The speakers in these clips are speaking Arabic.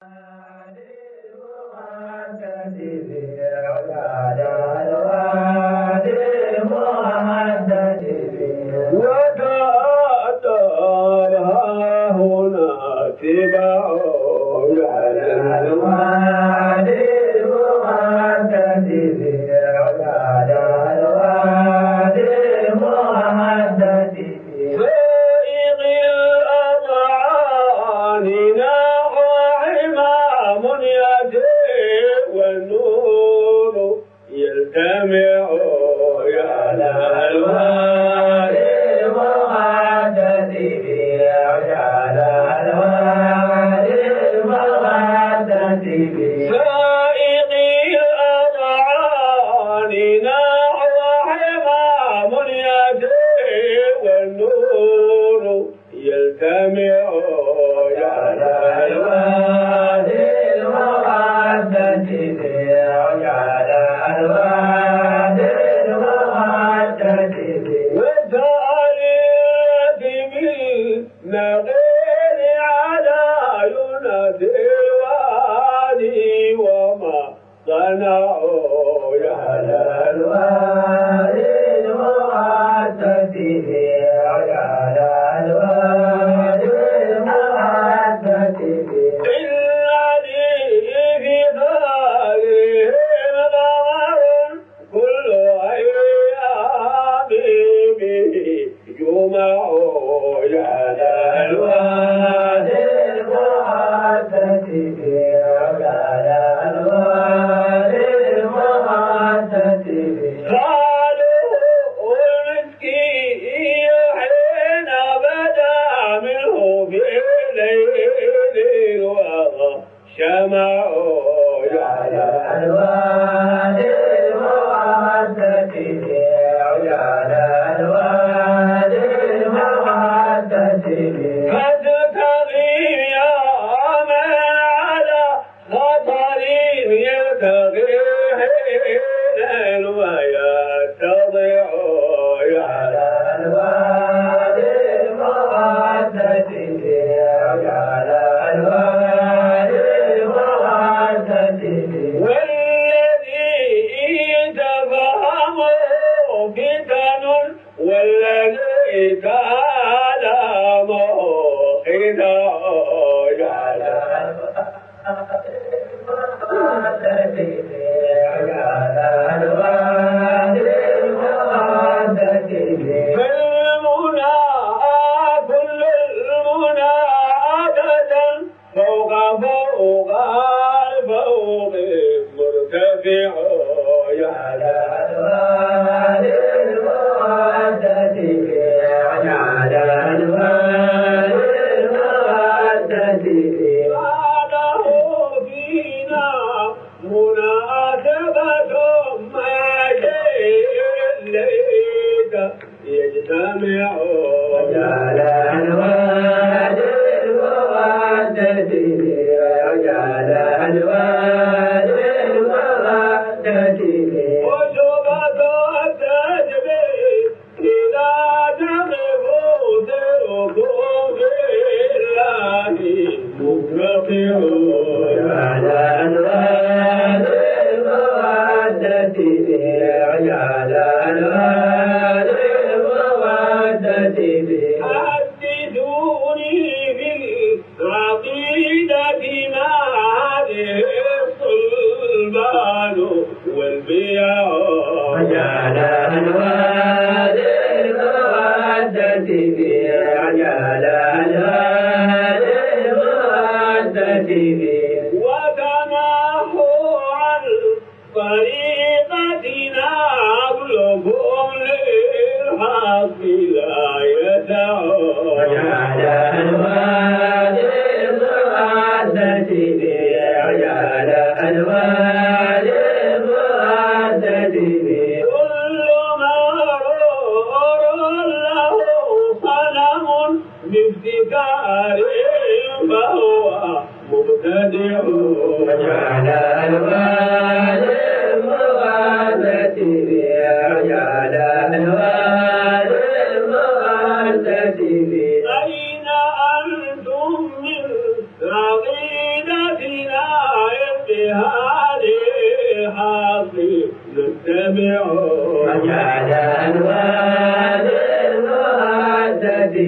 أين أنتم من عقيدتنا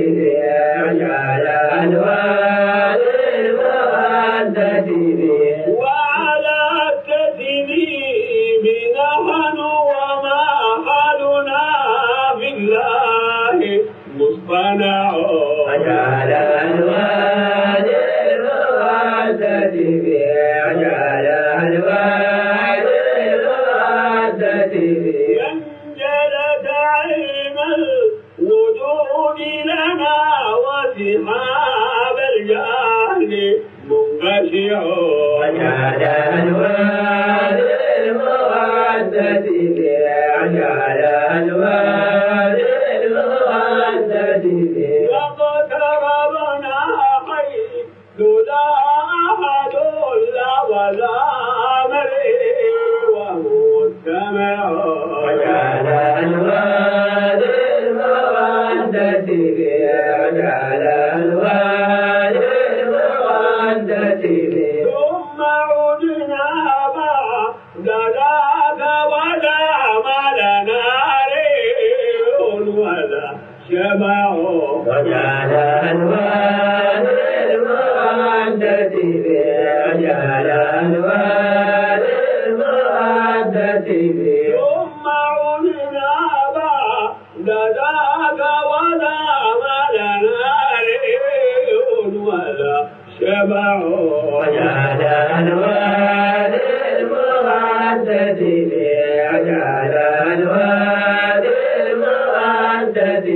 وجعل أنوار المودة وعلى التسليم نحن وما حالنا في الله مصطنع وجعل أنوار المودة وجعل أنوار المودة ينجل دعيم الوجود لنا وسحاب الجهل منقشع وجعل أنوار المودة وجعل أنوار المودة واقتربنا حيث لا أحد لا ولا مريء ومستمع وجعل أنوار المودة وجعل أنوار المودة ثم عدنا بعد ذاك ولا ملنا ريح ولا شبع وجعل أنوار المودة وجعل أنوار المودة ثم عدنا بعد ذاك ولا ملنا ريح ولا شبع وجعل أنوار المودة وجعل أنوار المودة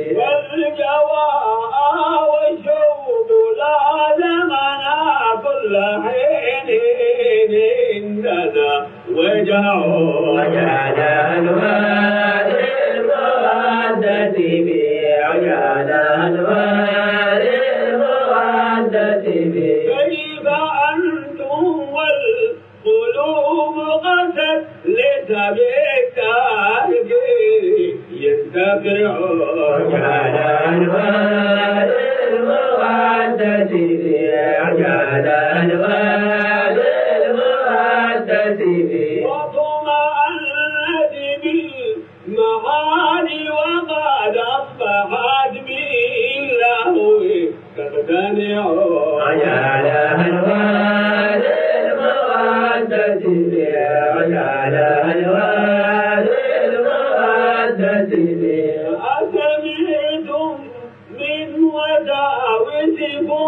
والجواء والشوق لازمنا كل حين عندنا وجع وجعل أنوار المودة وجعل أنوار المودة كيف أنتم والقلوب قست لتبكى ينتفع وجعل أنوار المودة وجعل أنوار المودة وطمأنت بالمعاني وقد أصبحت باللهو تقتنع وجعل أنوار المودة وجعل أنوار المودة أسمعتم من وساوسكم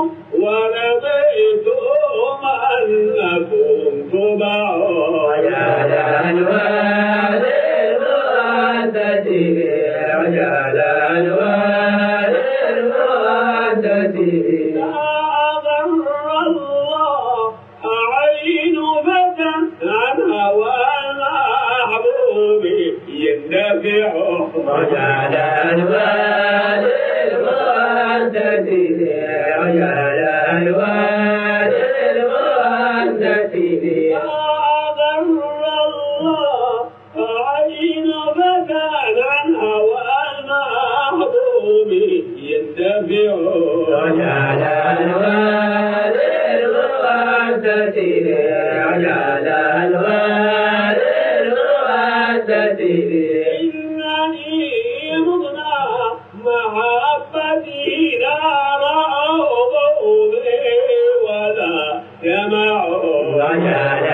ورضيتم أنكم تبع وجعل أنوار المودة وجعل أنوار المودة لا أضر الله عين فتى عن هوى المحبوب يندفع وجعل أنوار المودة وجعل أنوار المودة لا أضر الله عين فتى عن هوى المحبوب يندفع وجعل أنوار المودة وجعل أنوار المودة إنني مضنى محبتي لا رأوا ولا جمعوا وجعل